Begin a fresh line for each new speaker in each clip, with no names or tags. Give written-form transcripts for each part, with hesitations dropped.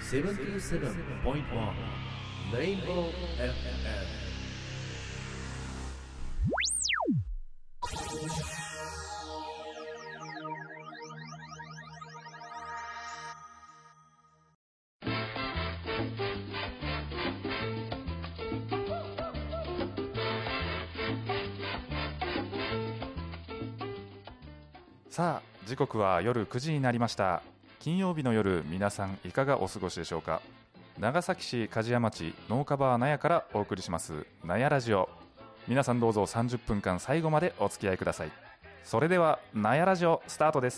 77.1 Rainbow FM。
さあ、時刻は夜9時になりました。金曜日の夜、皆さんいかがお過ごしでしょうか。長崎市梶屋町農家バー納屋からお送りします納屋ラジオ。皆さんどうぞ30分間最後までお付き合いください。それでは納屋ラジオスタートです。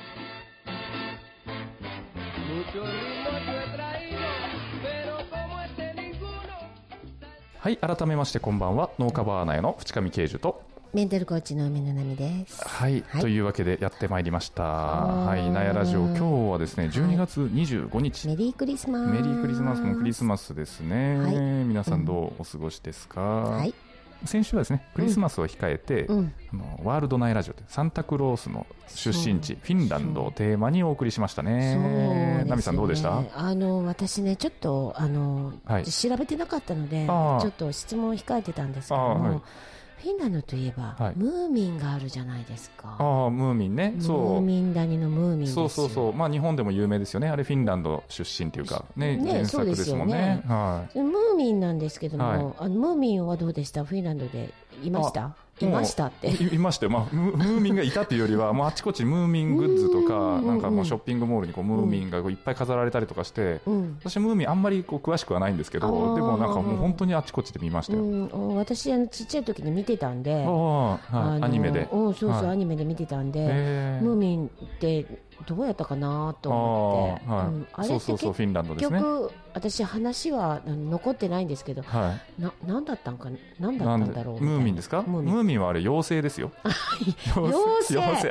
はい、改めましてこんばんは。農家バー納屋の淵上慶樹と
メンタルコーチの梅野奈美です。
はい、というわけでやってまいりました。はい、納屋ラジオ、今日はですね、12月25日。
メリークリスマス。
メリークリスマスもクリスマスですね。はい、皆さんどうお過ごしですか。はい。先週はですね、クリスマスを控えて、ワールド納屋ラジオでサンタクロースの出身地、フィンランドをテーマにお送りしましたね。そうですね。ナミさんどうでした？
私ね、ちょっと、調べてなかったので、ちょっと質問を控えてたんですけども、フィンランドといえば、ムーミンがあるじゃないですか。
ムーミンね。そう。
ムーミン谷のムーミンですよ。
そう。まあ日本でも有名ですよね。あれフィンランド出身というかね、原作ですもんね。はい。
ムーミンなんですけども、ムーミンはどうでした？フィンランドでいました？いましたって。
いましたよ。まあ、ムーミンがいたというよりは、もうあちこちムーミングッズとか、なんかもうショッピングモールにこうムーミンがいっぱい飾られたりとかして、私ムーミンあんまりこう詳しくはないんですけど、でもなんかもう本当にあちこちで見ましたよ。
私ちっちゃい時に見てたんで、
アニメで。
そう、アニメで見てたんで、ムーミンってどうやったかなと思って。
あれってそう、フィンランドですね。
結局、私話は残ってないんですけど、何だったんだろう。
ムーミンですか？ムーミンはあれ妖精ですよ。
妖精。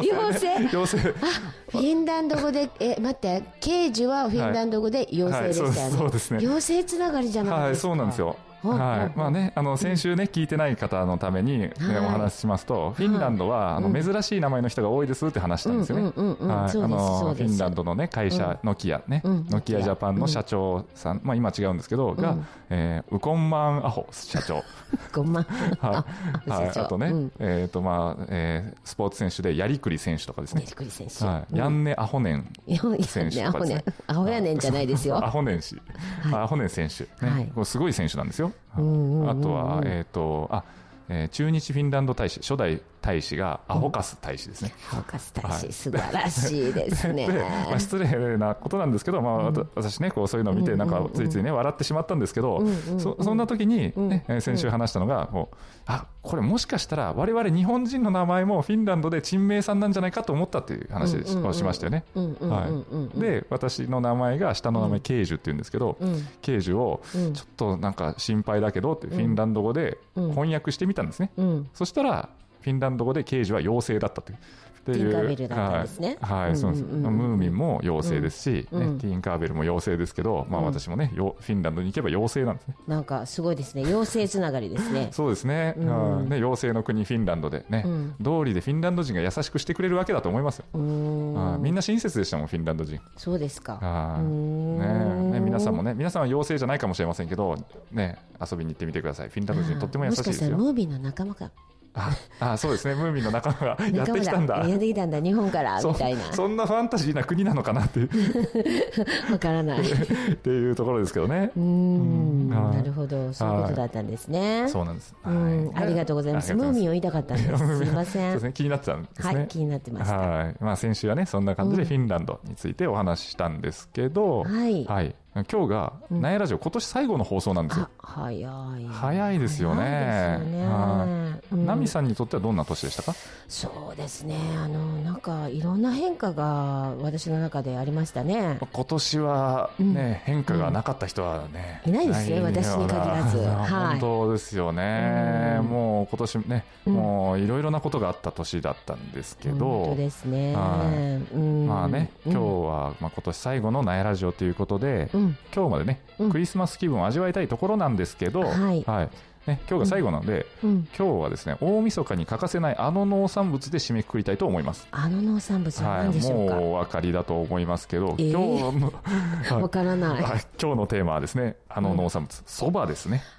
フィンランド語で、待って、慶樹はフィンランド語で妖精でしたよね。
そうですね。
妖精つながりじゃないですか。
そうなんですよ。はい。まあね、先週ね、聞いてない方のために、お話ししますと、フィンランドは、珍しい名前の人が多いですって話したんですよね。フィンランドのね、会社、ノキアね、ノキアジャパンの社長さん、まあ今違うんですけど、が、ウコンマンアホ社長。
ウコンマン
はい。あとね、スポーツ選手で、ヤリクリ選手とかですね。
ヤリクリ選手。
ヤンネ・アホネン選手とかですね。
アホやねんじゃないですよ。
アホネン氏。アホネン選手。すごい選手なんですよ。あとは、駐日フィンランド大使、初代大使がアホカス大使ですね。
アホカス大使、素晴らしいですね。
失礼なことなんですけど、私ね、こうそういうのを見て、なんかついついね、笑ってしまったんですけど、そんな時に、先週話したのが、これもしかしたら我々日本人の名前もフィンランドで陳明さんなんじゃないかと思ったっていう話をしましたよね。で、私の名前が、下の名前、ケイジュって言うんですけど、ケイジュを、ちょっとなんか心配だけどって、フィンランド語で翻訳してみたんですね。そしたら、フィンランド語でケイジュは妖精だったという。
ティンカーベルだったんですね。
はい、そうです。ムーミンも妖精ですし、ティンカーベルも妖精ですけど、私もね、フィンランドに行けば妖精なんですね。
なんかすごいですね。妖精つながりですね。
そうですね。妖精の国フィンランドでね、道理でフィンランド人が優しくしてくれるわけだと思いますよ。みんな親切でしたもん、フィンランド人。
そうですか。
皆さんもね、皆さんは妖精じゃないかもしれませんけど、ね、遊びに行ってみてください。フィンランド人とっても優しいですよ。
もしかしたらムーミンの仲間か。
そうですね。ムーミンの仲間がやってきたんだ。
やってきたんだ、日本から、みたいな。
そんなファンタジーな国なのかなっていう。
わからない。
っていうところですけどね。
なるほど。そういうことだったんですね。
そうなんです。
ありがとうございます。ムーミンを言いたかったんです。すいません。
そうですね。気になってたんですね。
はい、気になってました。
はい。まあ先週はね、そんな感じでフィンランドについてお話ししたんですけど、はい。今日が、納屋ラジオ今年最後の放送なんですよ。
早
いですよね。ナミさんにとってはどんな年でしたか？
そうですね。なんかいろんな変化が私の中でありましたね。
今年はね、変化がなかった人はね、
いないですね、私に限らず。
本当ですよね。もう今年ね、もういろいろなことがあった年だったんですけど。
本当ですね。
まあね、今日は今年最後の納屋ラジオということで、今日までね、クリスマス気分を味わいたいところなんですけど、 ね、今日が最後なので、今日はですね、大晦日に欠かせないあの農産物で締めくくりたいと思います。
あの農産物は何でしょうか。
もうお分かりだと思いますけど、今日の
わからない、
今日のテーマはですね、あの農産物、そばですね。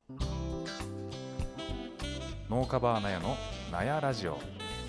農家バー納屋の納屋ラジオ。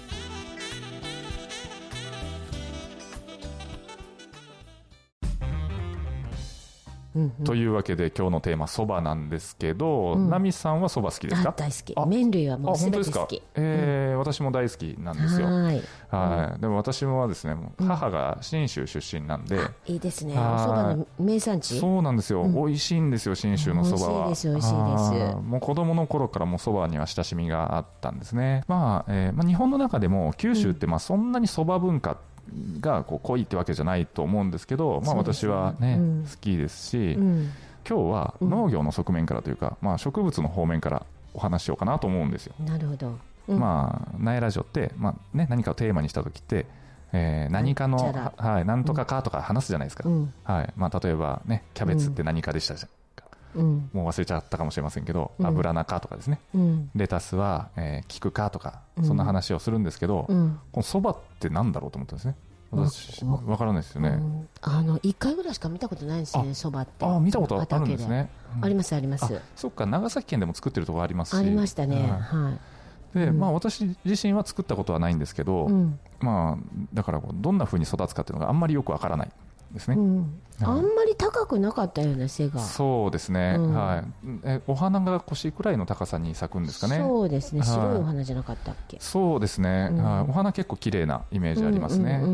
というわけで今日のテーマそばなんですけど、ナミさんはそば好きですか？
大好き。麺類はもう全て好き。
私も大好きなんですよ。はい。でも私もですね、母が信州出身なんで、
いいですね。おそばの名産地。
そうなんですよ。美味しいんですよ、信州のそばは。
美味しいです、美味しいです。
もう子供の頃からもそばには親しみがあったんですね。日本の中でも九州ってそんなにそば文化が濃いってわけじゃないと思うんですけど、私はね、好きですし、今日は農業の側面からというか、植物の方面からお話しようかなと思うんですよ。
なるほど。
苗ラジオって、何かをテーマにした時って、何かの、なんとかかとか話すじゃないですか。例えばね、キャベツって何かでしたじゃん。もう忘れちゃったかもしれませんけど、油菜かとかですね、レタスは、菊かとか、そんな話をするんですけど、このそばってなんだろうと思ったんですね。私分からないですよね。
1回ぐらいしか見たことないですね、そばって。
見たことあるんですね。
ありますあります。
そっか、長崎県でも作ってるところありますし。
ありましたね。
で私自身は作ったことはないんですけど、だからどんな風に育つかっていうのがあんまりよくわからないですね。
あんまり高くなかったような背が。
そうですね。お花が腰くらいの高さに咲くんですかね。
そうですね。白いお花じゃなかったっけ。
そうですね。お花結構綺麗なイメージありますね。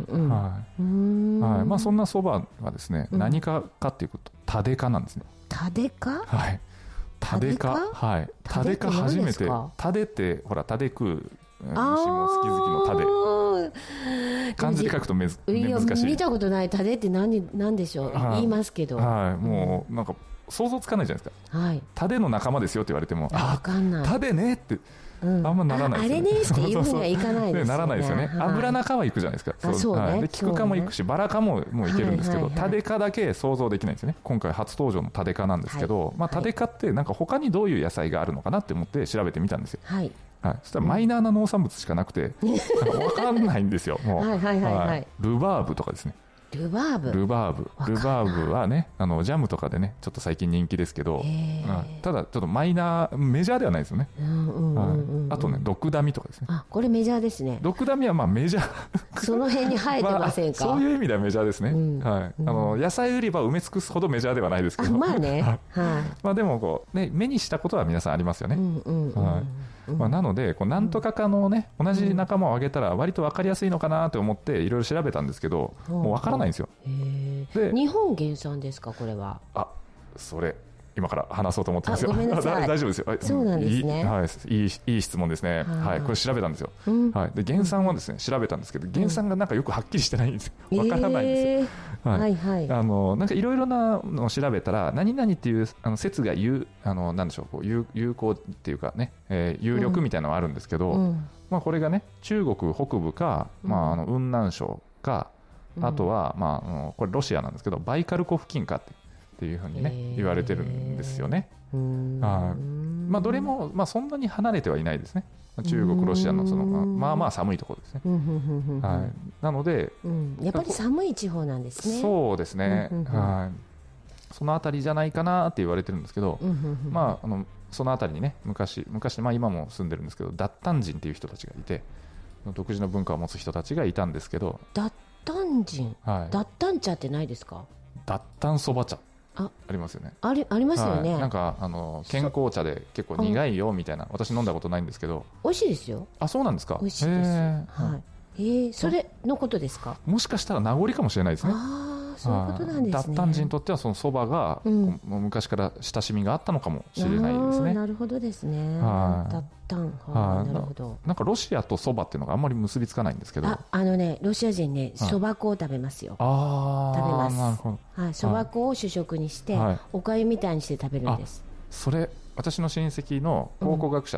そんなそばはですね、何かっていうとタデ科なんですね。
タデ科？
はい。タデ科。はい。タデ科初めて。タデってほらタデ食う虫も好き好きのタデ。漢字で書くと難しい。
見たことない。タデって何でしょう。言いますけど。
もうなんか想像つかないじゃないですか。タデの仲間ですよって言われても、
わかんない。
タデねってあんまならないですよね。
あれねっていうふうにはいかないですよね。
ならないですよね。油中は行くじゃないですか。で菊科も行くし、バラ科ももう行けるんですけど、タデ科だけ想像できないんですよね。今回初登場のタデ科なんですけど、タデ科ってなんか他にどういう野菜があるのかなって思って調べてみたんですよ。そしたらマイナーな農産物しかなくて分かんないんですよ。ルバーブとかですね。ルバーブはね、ジャムとかでね、ちょっと最近人気ですけど、ただちょっとマイナー、メジャーではないですよね。あとね、ドクダミとかですね。
これメジャーですね。
ドクダミはメジャー
その辺に生えてませんか？
そういう意味ではメジャーですね。野菜売り場を埋め尽くすほどメジャーではないですけど、でも目にしたことは皆さんありますよね。なのでなんとかかのね、同じ仲間を挙げたら割と分かりやすいのかなと思っていろいろ調べたんですけど、もう分からないんですよ。
で、日本原産ですか、これは。
それ今から話そうと思ってますよ。
ごめんなさい。
大丈夫ですよ。
そうなんですね。
いい質問ですね。これ調べたんですよ。で原産はですね、調べたんですけど、原産がなんかよくはっきりしてないんですよ。わからないんですよ。なんかいろいろなのを調べたら、何々っていう説がなんでしょう、有効っていうかね、有力みたいなのはあるんですけど、これがね、中国北部か雲南省か、あとはこれロシアなんですけど、バイカル湖付近かっていうふうにね言われてるんですよね。どれもそんなに離れてはいないですね。中国ロシアの寒いところですね。なので
やっぱり寒い地方なんですね。
そうですね。その辺りじゃないかなって言われてるんですけど、その辺りにね、昔今も住んでるんですけど、脱炭人っていう人たちがいて、独自の文化を持つ人たちがいたんですけど。
脱炭人、脱炭茶ってないですか？
脱炭そば茶ありますよね。
ありますよね。
なんか健康茶で結構苦いよみたいな、私飲んだことないんですけど。
美味しいですよ。
そうなんですか。
美味しいです。それのことですか？
もしかしたら名残かもしれないですね。
そういうことなんですね。
脱炭人にとってはそのそばが昔から親しみがあったのかもしれないですね。
なるほどですね。脱炭、なるほど。
なんかロシアとそばっていうのがあんまり結びつかないんですけど。
ロシア人ね、そば粉を食べますよ。食べます。なるほど。そば粉を主食にしてお粥みたいにして食べるんです。
それ私の親戚の考古学者の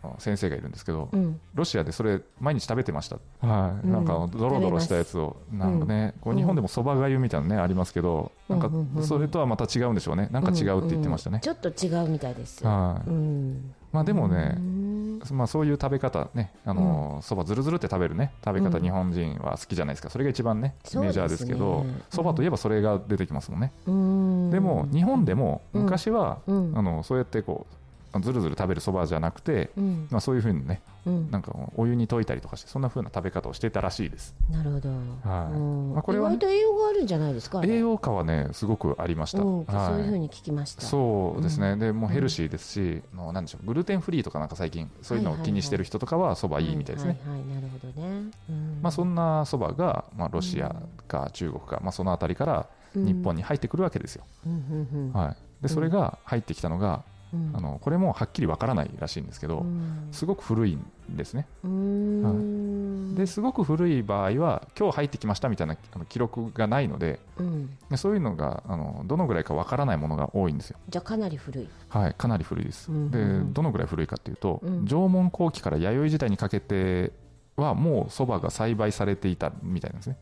先生がいるんですけど、ロシアでそれ毎日食べてました。はい、なんかドロドロしたやつをなんかね、こう日本でもそばがゆみたいなのねありますけど、なんかそれとはまた違うんでしょうね。なんか違うって言ってましたね。
ちょっと違うみたいです。
はい。まあでもね、まあそういう食べ方ね、そばずるずるって食べるね食べ方、日本人は好きじゃないですか。それが一番ねメジャーですけど、そばといえばそれが出てきますもんね。でも日本でも昔はそうやってこうずるずる食べるそばじゃなくて、まあそういう風にね、なんかお湯に溶いたりとかしてそんな風な食べ方をしてたらしいです。
なるほど。
はい。まあこれは、ね、
意外と栄養があるんじゃないですか。
栄養価はねすごくありました。
そういう風に聞きました。
そうですね。でもうヘルシーですし、なんでしょう、グルテンフリーとかなんか最近そういうのを気にしてる人とかはそばいいみたいですね。
はい、なるほどね。
まあそんなそばがまあロシアか中国か、まあそのあたりから日本に入ってくるわけですよ。はい。でそれが入ってきたのがこれもはっきりわからないらしいんですけど、すごく古いんですね。ですごく古い場合は今日入ってきましたみたいな記録がないので、そういうのがどのぐらいかわからないものが多いんですよ。
じゃあかなり古い。
はい、かなり古いです。でどのぐらい古いかというと、縄文後期から弥生時代にかけてはもうそばが栽培されていたみたいなんですね。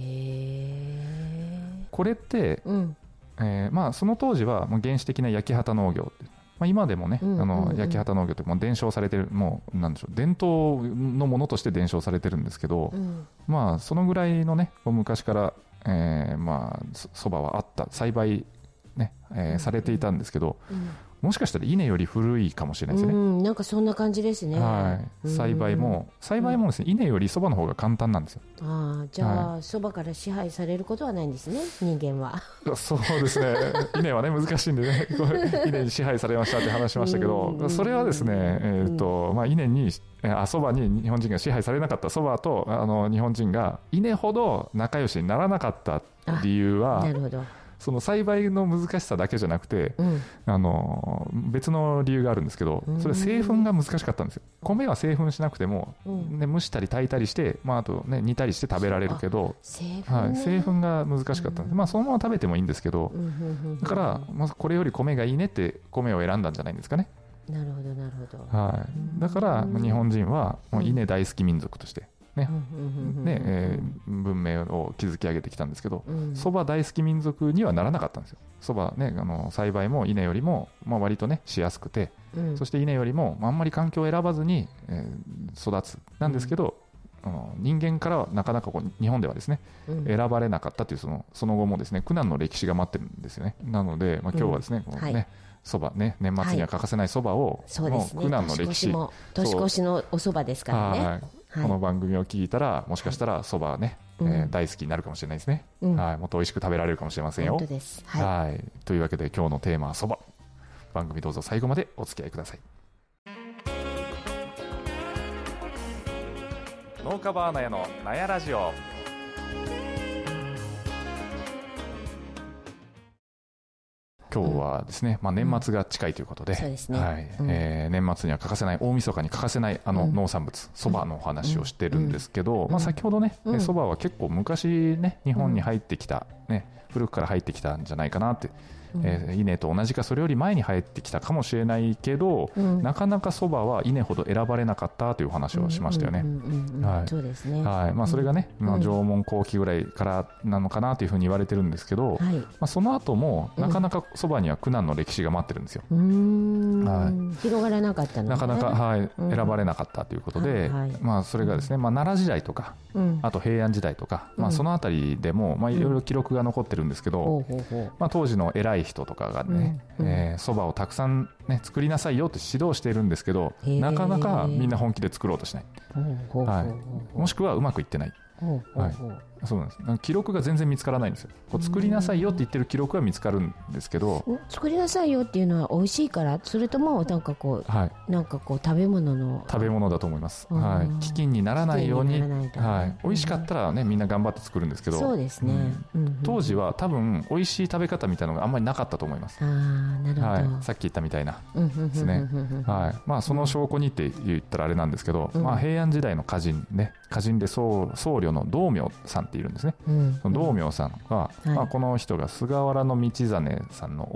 これって、まあその当時はもう原始的な焼き畑農業って、まあ、今でもね、焼き畑農業ってもう伝承されてる、もうなんでしょう、伝統のものとして伝承されてるんですけど、まあそのぐらいのね昔から、まあそばはあった、栽培ね、されていたんですけど、もしかしたら稲より古いかもしれないですね。
なんかそんな感じですね。
はい、栽培もですね、稲よりそばの方が簡単なんですよ。
じゃあそばから支配されることはないんですね、人間は。
そうですね。稲はね難しいんでね、稲に支配されましたって話しましたけど、それはですね、まあ稲にそばに日本人が支配されなかった、そばと日本人が稲ほど仲良しにならなかった理由は、
なるほど、
その栽培の難しさだけじゃなくて、別の理由があるんですけど、それ製粉が難しかったんですよ。米は製粉しなくても、ね、蒸したり炊いたりして、まあ、あと、ね、煮たりして食べられるけど、製粉が難しかったんです。まあ、そのまま食べてもいいんですけど、だから、まずこれより米がいいねって米を選んだんじゃないんですかね。
なるほどなるほど。
はい、だから日本人はもう稲大好き民族として文明を築き上げてきたんですけど、そば大好き民族にはならなかったんですよ。そばね、栽培も稲よりも、まあ、割とねしやすくて、そして稲よりも、まあんまり環境を選ばずに、育つなんですけど、人間からはなかなかこう日本ではですね、選ばれなかったというその後もですね苦難の歴史が待ってるんですよね。なので、まあ、今日はですね、そばね、年末には欠かせないそばを、
そうですね、
苦難の歴史、
年越しのおそばですからね。
この番組を聞いたらもしかしたらそばね、大好きになるかもしれないですね。はい、もっと美味しく食べられるかもしれませんよ。
本当です。
はい、というわけで今日のテーマはそば。番組どうぞ最後までお付き合いください。農家バーナヤのなやラジオ。今日はですね、まあ、年末が近いということで、年末には欠かせない、大晦日に欠かせない農産物、そばのお話をしてるんですけど、まあ、先ほどね、そばは結構昔ね、日本に入ってきた、ね、古くから入ってきたんじゃないかなって、稲と同じかそれより前に入ってきたかもしれないけど、なかなかそばは稲ほど選ばれなかったという話をしましたよね。
そうですね。
はい、まあ、それがね、縄文後期ぐらいからなのかなというふうに言われてるんですけど、まあ、その後もなかなかそばには苦難の歴史が待ってるんですよ。
広がらなかったので、
なかなか、選ばれなかったということで、まあ、それがですね、まあ、奈良時代とか、あと平安時代とか、まあ、そのあたりでも、まあ、いろいろ記録が残ってるんですけど、まあ、当時の偉い人とかがね、そばをたくさん、ね、作りなさいよって指導しているんですけど、なかなかみんな本気で作ろうとしない、もしくはうまくいってない。そうなんです。記録が全然見つからないんですよ。こう作りなさいよって言ってる記録は見つかるんですけど、
作りなさいよっていうのは美味しいから、それともなんかこう、なんかこう食べ物
だと思います。はい、飢饉にならないように、美味しかったらねみんな頑張って作るんですけど、
そうですね。
当時は多分美味しい食べ方みたいなのがあんまりなかったと思います。
なるほど。
さっき言ったみたいなですね。はい。まあその証拠にって言ったらあれなんですけど、まあ平安時代の歌人ね、歌人で僧侶の道明さんいるんですね。道明さんが、まあ、この人が菅原道真さんの甥っ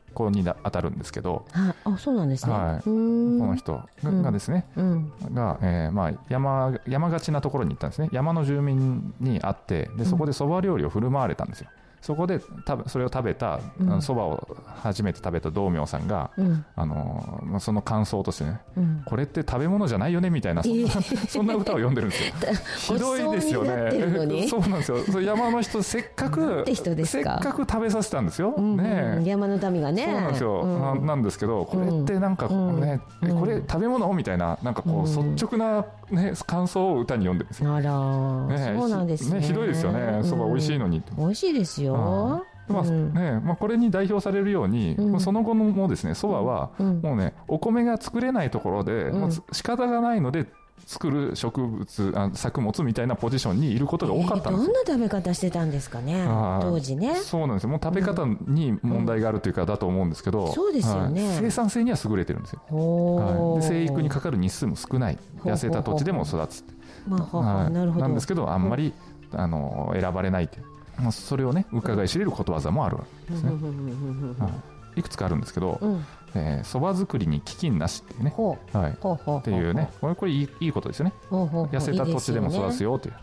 子に当たるんですけど、
そうなんですね、
はい、この人がですね、が山がちなところに行ったんですね。山の住民に会って、でそこでそば料理を振る舞われたんですよ。そこでそれを食べたそばを初めて食べた道明さんが、その感想としてね、これって食べ物じゃないよねみたいな、そんな歌を読んでるんですよ。ひどいですよね。そうなんですよ。山の人せっかく食べさせたんですよ、
山の民がね。
そうなんですよ、なんですけど、これってなんかね、これ食べ物みたいな、なんかこう率直な感想を歌に読んでるんですよ。
あら、そうなんですね。
ひどいですよね。そば美味しいのに。
美味しいですよ。
これに代表されるように、その後もですね、そばはもうね、お米が作れないところで、仕方がないので作る作物みたいなポジションにいることが多かったんです。
どんな食べ方してたんですかね、当時ね。
そうなんですよ。もう食べ方に問題があるというかだと思うんですけど、
そうですよね。
生産性には優れてるんですよ。で生育にかかる日数も少ない、痩せた土地でも育つなんですけど、あんまり選ばれないという、それをね伺い知れることわざもあるわけですね。いくつかあるんですけど、そば作りに飢饉なしっていうね、っていうね、これいいことですよね。痩せた土地でも育つよという、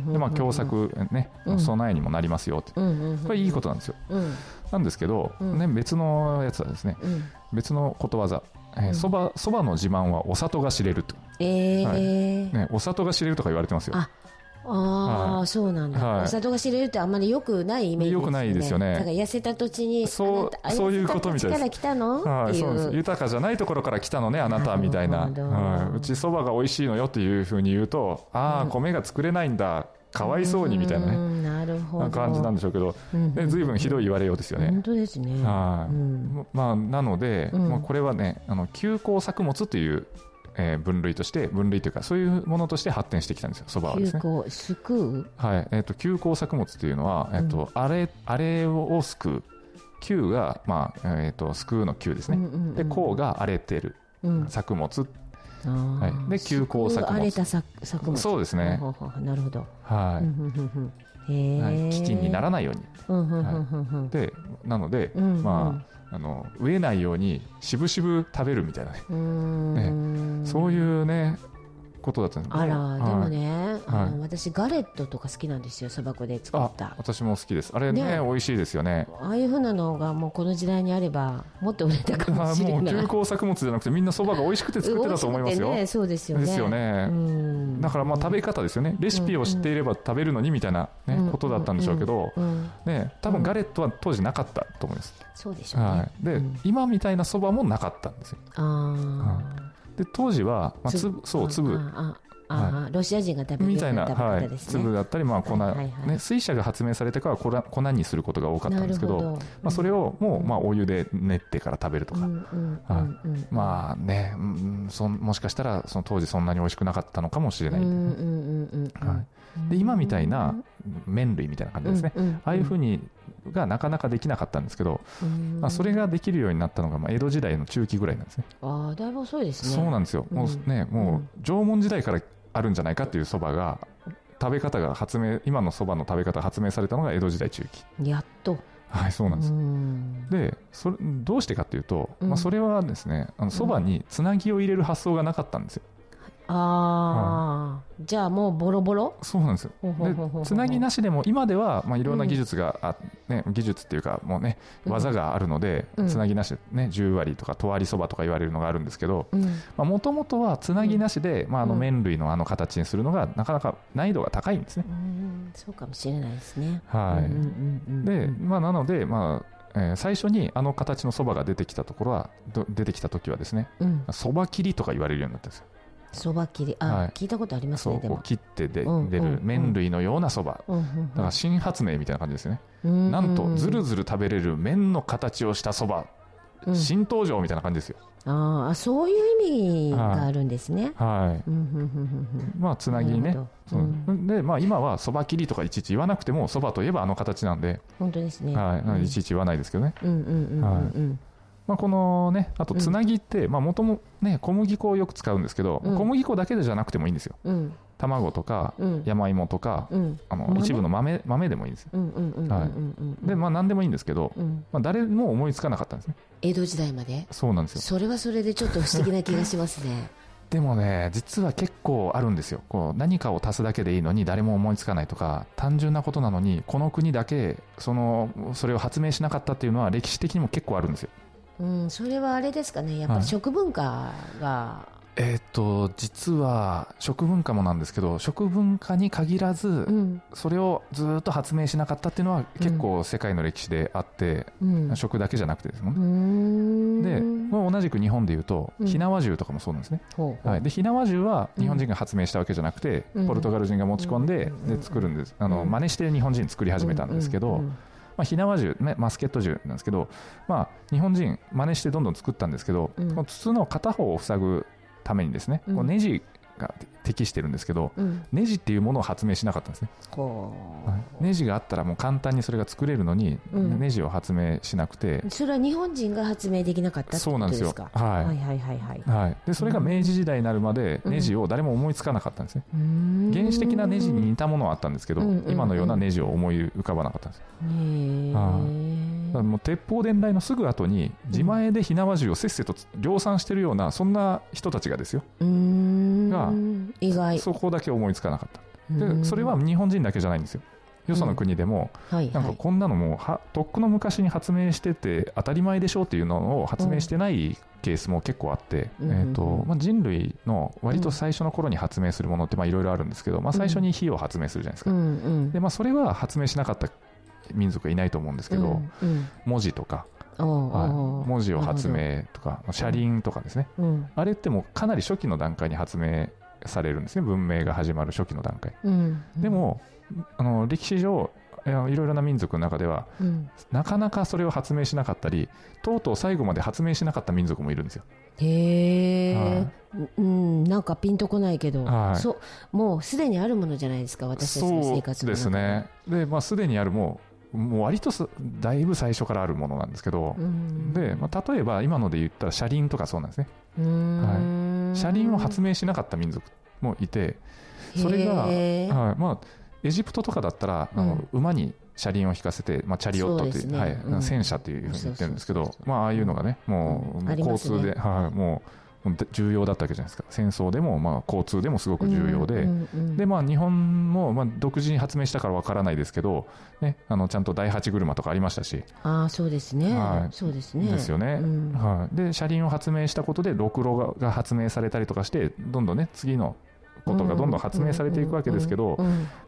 で共作ね、備えにもなりますよという、これいいことなんですよ。なんですけど、別のやつはですね、別のことわざ、そばの自慢はお里が知れると、お里が知れるとか言われてますよ。
そうなんだ。お里が知れるってあんまり良くないイメージですよね。良くないですよね。だから痩せた土地に、
そういうことみたいです。
から来たのっていう。
豊かじゃないところから来たのね、あなたみたいな。うちそばが美味しいのよっていうふうに言うと、米が作れないんだ、かわいそうにみたいなね、感じなんでしょうけど、随分ひどい言われようですよね。
本当ですね。
なので、これはね、休耕作物という分類というか、そういうものとして発展してきたんですよ、そばはですね。
すくう、
休耕作物というのは、あれをすくう、休が、すくうの休ですね。で、耕が荒れてる作物、で休耕作物、
荒れた作物、
そうですね。
なるほど。
飢饉にならないように、でなので、飢えないようにしぶしぶ食べるみたいなね、そういうねことだったんです。
でもね、私ガレットとか好きなんですよ、そば粉で作った。
私も好きです。あれね、美味しいですよね。
ああいう風なのがもうこの時代にあればもっと売れたかもしれない。
もう休耕作物じゃなくて、みんなそばが美味しくて作ってたと思いますよ。
そうですよね。
ですよね。だから食べ方ですよね。レシピを知っていれば食べるのにみたいなことだったんでしょうけど、多分ガレットは当時なかったと思います。
そうでしょうね。
で、今みたいなそばもなかったんですよ。で当時は粒、
ロシア人が食べる
みたいな、粒だったり、粉、水車が発明されてから粉にすることが多かったんですけど、それをもうお湯で練ってから食べるとか、もしかしたらその当時そんなに美味しくなかったのかもしれない。で今みたいな麺類みたいな感じですね、ああいうふうにがなかなかできなかったんですけど、それができるようになったのが江戸時代の中期ぐらいなんですね。
だいぶ遅いですね。
そうなんですよ。もう縄文時代からあるんじゃないかっていうそばが食べ方が今のそばの食べ方が発明されたのが江戸時代中期。
やっと。
そうなんです。でどうしてかっていうと、それはですね、そばにつなぎを入れる発想がなかったんですよ。じゃ
あもうボロボロ。
そうなんですよ。でつなぎなしでも今ではいろんな技術が技術っていうかもうね技があるので、つなぎなしでね10割とか十割そばとか言われるのがあるんですけど、もともとはつなぎなしで麺類の形にするのがなかなか難易度が高いんですね。
そうかもしれないですね。
でなので最初に形のそばが出てきた時はですね、そば切りとか言われるようになったんですよ。
そば切り、聞いたことありますね。でも
切って出る麺類のようなそば、だから新発明みたいな感じですよね。なんとずるずる食べれる麺の形をしたそば、新登場みたいな感じですよ。
そういう意味があるんですね。
つなぎにね。で今はそば切りとかいちいち言わなくても、そばといえば形なんで、
本当ですね。
いちいち言わないですけどね。このね、あとつなぎってもともね小麦粉をよく使うんですけど、小麦粉だけじゃなくてもいいんですよ。 卵とか山芋とか、一部の豆でもいいです。で、まあ何でもいいんですけど、まあ、誰も思いつかなかったんですね。
江戸時代まで。
そうなんですよ。
それはそれでちょっと不思議な気がしますね。
でもね、実は結構あるんですよ。こう何かを足すだけでいいのに誰も思いつかないとか、単純なことなのにこの国だけそれを発明しなかったっていうのは歴史的にも結構あるんですよ。
それはあれですかね、やっぱり食文化が、
実は食文化もなんですけど、食文化に限らず、それをずっと発明しなかったっていうのは結構世界の歴史であって、食だけじゃなくてですね。で、同じく日本でいうと火縄銃とかもそうなんですね。で、火縄銃は日本人が発明したわけじゃなくて、ポルトガル人が持ち込んで、作るんです。真似して日本人作り始めたんですけど、まあ、火縄銃、マスケット銃なんですけど、まあ、日本人真似してどんどん作ったんですけど、筒の片方を塞ぐためにですね、ネジが適してるんですけど、ネジっていうものを発明しなかったんですね。ネジがあったらもう簡単にそれが作れるのに、ネジを発明しなくて、
それは日本人が発明できなかったってことですか。
で、それが明治時代になるまでネジを誰も思いつかなかったんですね。原始的なネジに似たものはあったんですけど、今のようなネジを思い浮かばなかったんです。もう鉄砲伝来のすぐ後に自前で火縄銃をせっせと量産してるような、そんな人たちがですよ、が
意外、
そこだけ思いつかなかった。で、それは日本人だけじゃないんですよ。よその国でも、なんかこんなのもとっくの昔に発明してて当たり前でしょうっていうのを発明してないケースも結構あって、人類の割と最初の頃に発明するものっていろいろあるんですけど、最初に火を発明するじゃないですか。で、それは発明しなかった民族はいないと思うんですけど、文字とか、文字を発明とか車輪とかですね、あれってもうかなり初期の段階に発明されるんですね。文明が始まる初期の段階。でも歴史上いろいろな民族の中では、なかなかそれを発明しなかったり、とうとう最後まで発明しなかった民族もいるんですよ。
なんかピンとこないけど、もうすでにあるものじゃないですか、私たちの生活の中で。そうですね。で、すでにあるもう割とだいぶ最初からあるものなんですけど、で、例えば今ので言ったら車輪とかそうなんですね。車輪を発明しなかった民族もいて、それが、エジプトとかだったら、馬に車輪を引かせて、チャリオットという、戦車というふうに言ってるんですけど、ああいうのがね、もう交通で、もう重要だったわけじゃないですか。戦争でも、交通でもすごく重要で、で、日本も、独自に発明したからわからないですけど、ね、ちゃんと第8車とかありましたし。 そうですね。そうですね。
ですよね。で、車輪を発明したことで、ろくろが発明されたりとかして、どんどんね、次のことがどんどん発明されていくわけですけど、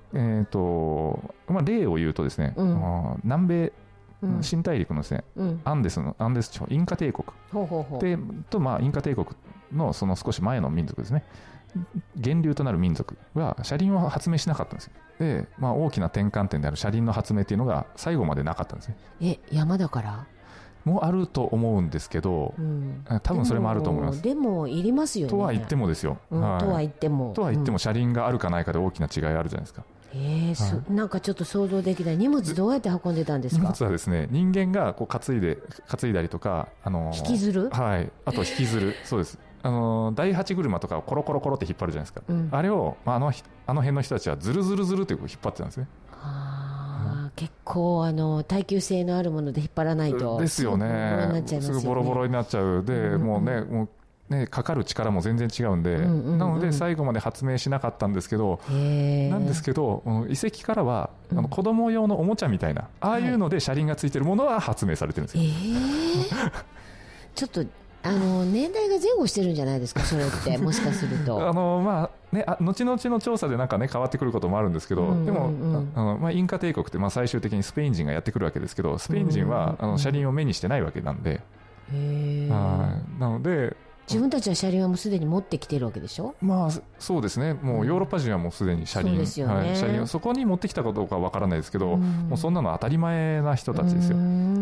例を言うとですね、南米新大陸のですね、アンデス地方、インカ帝国でインカ帝国のその少し前の民族ですね、源流となる民族は車輪を発明しなかったんですよ。で、大きな転換点である車輪の発明っていうのが最後までなかったんですね。
山だから
もあると思うんですけど、多分それもあると思います。
でもいりますよね。
とは言ってもですよ。
とは言っても
車輪があるかないかで大きな違いあるじゃないですか。
なんかちょっと想像できない。荷物どうやって運んでたんですか。
荷物はですね、人間がこう担いだりとか、
引きずる、
あと引きずるそうです。第8車とかをコロコロコロって引っ張るじゃないですか。あれを、あの辺の人たちはズルズルズルって引っ張ってたんですね。
結構耐久性のあるもので引っ張らないと
ですよね。すぐボロボロになっちゃう。で、もうね、かかる力も全然違うんで、なので最後まで発明しなかったんですけど、なんですけど遺跡からは子供用のおもちゃみたいな、ああいうので車輪がついてるものは発明されてるんですよ。
ちょっと年代が前後してるんじゃないですか、それってもしかすると
後々の調査でなんかね変わってくることもあるんですけど、でもインカ帝国って最終的にスペイン人がやってくるわけですけど、スペイン人は車輪を目にしてないわけなんで、なので
自分たちは車輪はもうすでに持ってきてるわけでしょ。
そうですね。もうヨーロッパ人はもうすでに車輪、車輪をそこに持ってきたかどうかは分からないですけど、もうそんなの当たり前な人たちですよ。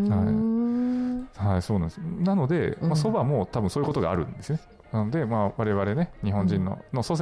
そうなんです。なので、そばも多分そういうことがあるんですね。なので、我々ね、日本人の祖先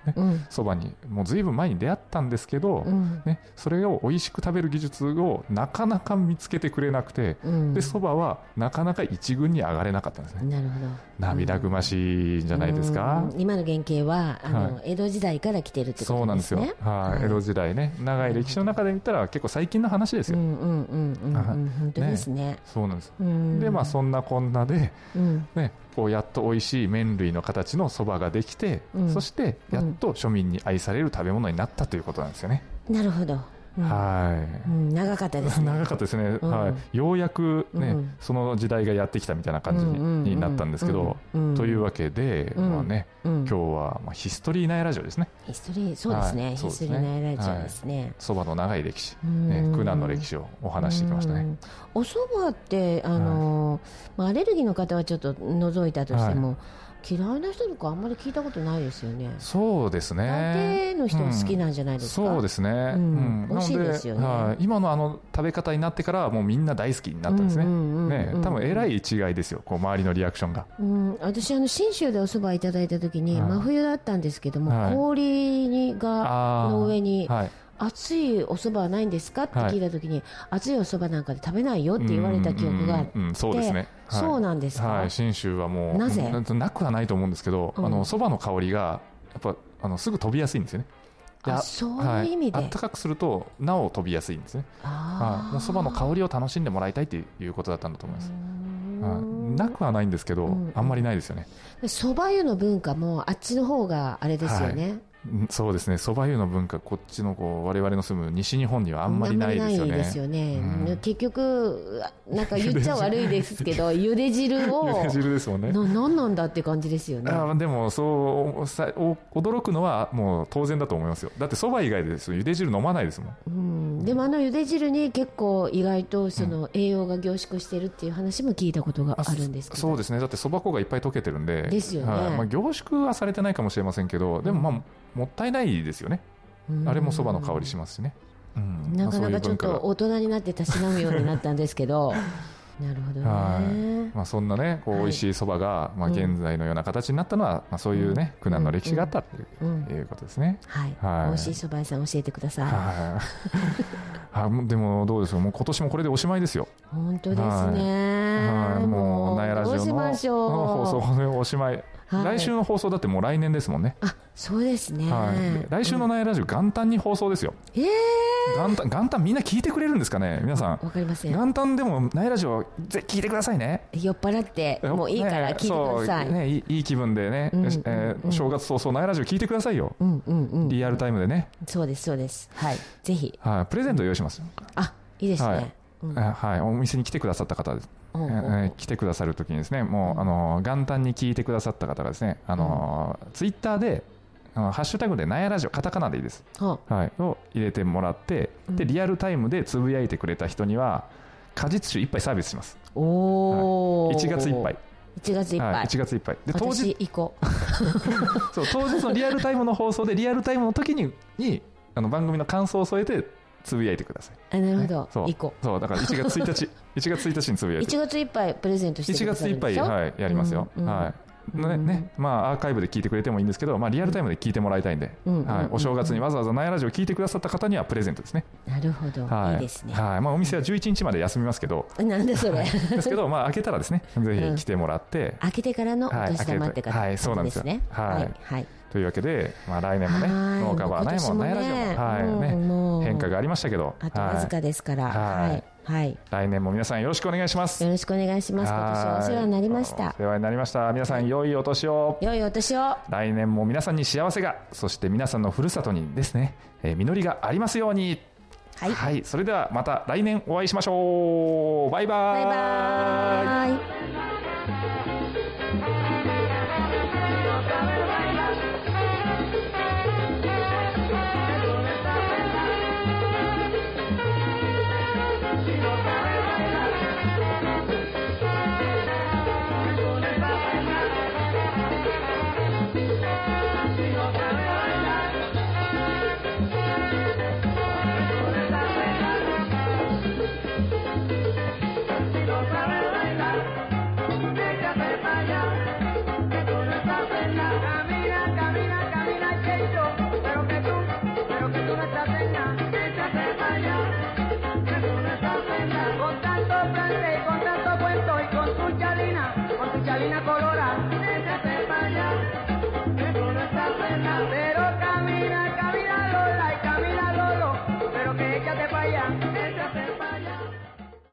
そばにもうずいぶん前に出会ったんですけど、ね、それを美味しく食べる技術をなかなか見つけてくれなくて、でそばはなかなか一軍に上がれなかったんですね。
なるほど。
涙ぐましいんじゃないですか。
今の原型は江戸時代から来てるってことですね。
そうなんですよ、はい、江戸時代ね、長い歴史の中で見たら結構最近の話ですよ。
本当ですね。
そうなんです。でまあそんなこんなで、ね、こうやっと美味しい麺類の形のそばができて、そしてやっと庶民に愛される食べ物になったということなんですよね。
なるほど。
はい、
長かったですね。
長かったですね、はい、ようやく、ね、その時代がやってきたみたいな感じになったんですけど、というわけで、まあね、今日は、まあ、ヒストリーナイラジオですね。
ヒストリー、そうですね、ヒストリーナイラジオですね。
そばの長い歴史、苦難の歴史をお話してきましたね。
おそばってまあ、アレルギーの方はちょっと除いたとしても、嫌いな人とかあんまり聞いたことないですよね。
そうですね。
大抵の人も好きなんじゃないですか。
そうですね。
美味しいですよね。
今の食べ方になってからもうみんな大好きになったんですね。多分えらい違いですよ。こう周りのリアクションが。
私信州でお蕎麦いただいた時に真冬だったんですけども、氷の上に熱いお蕎麦はないんですかって聞いた時に、熱いお蕎麦なんかで食べないよって言われた記憶があって、
そうですね。
そうなんですか。
はい、信州はもう
なぜ
なくはないと思うんですけど、蕎麦の香りがやっぱすぐ飛びやすいんですよね。
そういう意味で、
暖かくするとなお飛びやすいんですね。もう蕎麦の香りを楽しんでもらいたいということだったんだと思います。なくはないんですけど、あんまりないですよね。
蕎麦湯の文化もあっちの方があれですよね。
そうですね。蕎麦湯の文化、こっちの我々の住む西日本にはあんまりないですよね。
ないですよね。結局なんか言っちゃ悪いですけど茹で汁を
茹で汁ですもんね。
何なんだって感じですよね。
でもそう驚くのはもう当然だと思いますよ。だって蕎麦以外で茹で汁飲まないですもん。
でも茹で汁に結構意外とその栄養が凝縮してるっていう話も聞いたことがあるんですけど。
そうですね。だって蕎麦粉がいっぱい溶けてるんで。
ですよね。
凝縮はされてないかもしれませんけど、でもまあもったいないですよね。あれも蕎麦の香りしますしね。
なかなかちょっと大人になってたしなむようになったんですけどなるほどね。
そんなねこう美味しい蕎麦が現在のような形になったのはそういうね苦難の歴史があったということですね。
美味しい蕎麦屋さん教えてくださ
い。でもどうでしょう、もう今年もこれでおしまいですよ。
本当ですね。
もうナヤラジオの放送でおしまい。来週の放送だってもう来年ですもんね。
そうですね。
来週のナヤラジオ元旦に放送ですよ。元旦みんな聞いてくれるんですかね、皆さん。
わかりません。
元旦でもナヤラジオぜひ聞いてくださいね。
酔っ払ってもういいから聞いてください。
いい気分でね、正月早々ナヤラジオ聞いてくださいよ。リアルタイムでね。
そうですそうです。はい、ぜひ。
プレゼント用意します。
いいですね。
お店に来てくださった方です。来てくださるときにですね、もう元旦に聞いてくださった方がですね、ツイッターでハッシュタグでナヤラジオカタカナでいいです、を入れてもらって、でリアルタイムでつぶやいてくれた人には果実酒1杯サービスします。1月いっぱい。1月いっぱい。で当日
行こ
う。そう当日のリアルタイムの放送でリアルタイムの時に番組の感想を添えてつぶやいてください。
なるほど。行こう。
そうだから1月1日1月1日につぶやいて。
1月いっぱいプレゼントしてくださるんでしょ。
1月いっぱいやりますよ。アーカイブで聞いてくれてもいいんですけど、リアルタイムで聞いてもらいたいんで、お正月にわざわざナヤラジオ聞いてくださった方にはプレゼントですね。
なるほど。いいですね。
お店は11日まで休みますけど。
なんでそれ。
ですけど開けたらですね、ぜひ来てもらって。
開けてからのお年玉って方ですね。
そうなんですよ。というわけで、来年もね、農家はナヤラジオも変化がありましたけど、
あとわずかですから。
来年も皆さんよろしくお願いします。
よろしくお願いします。今年はお世話になりました。
お世話になりました。皆さん良いお年を。
良いお年を。
来年も皆さんに幸せが、そして皆さんのふるさとにですね、実りがありますように。はい。それではまた来年お会いしましょう。バイバイ。
バイバイ。
bayang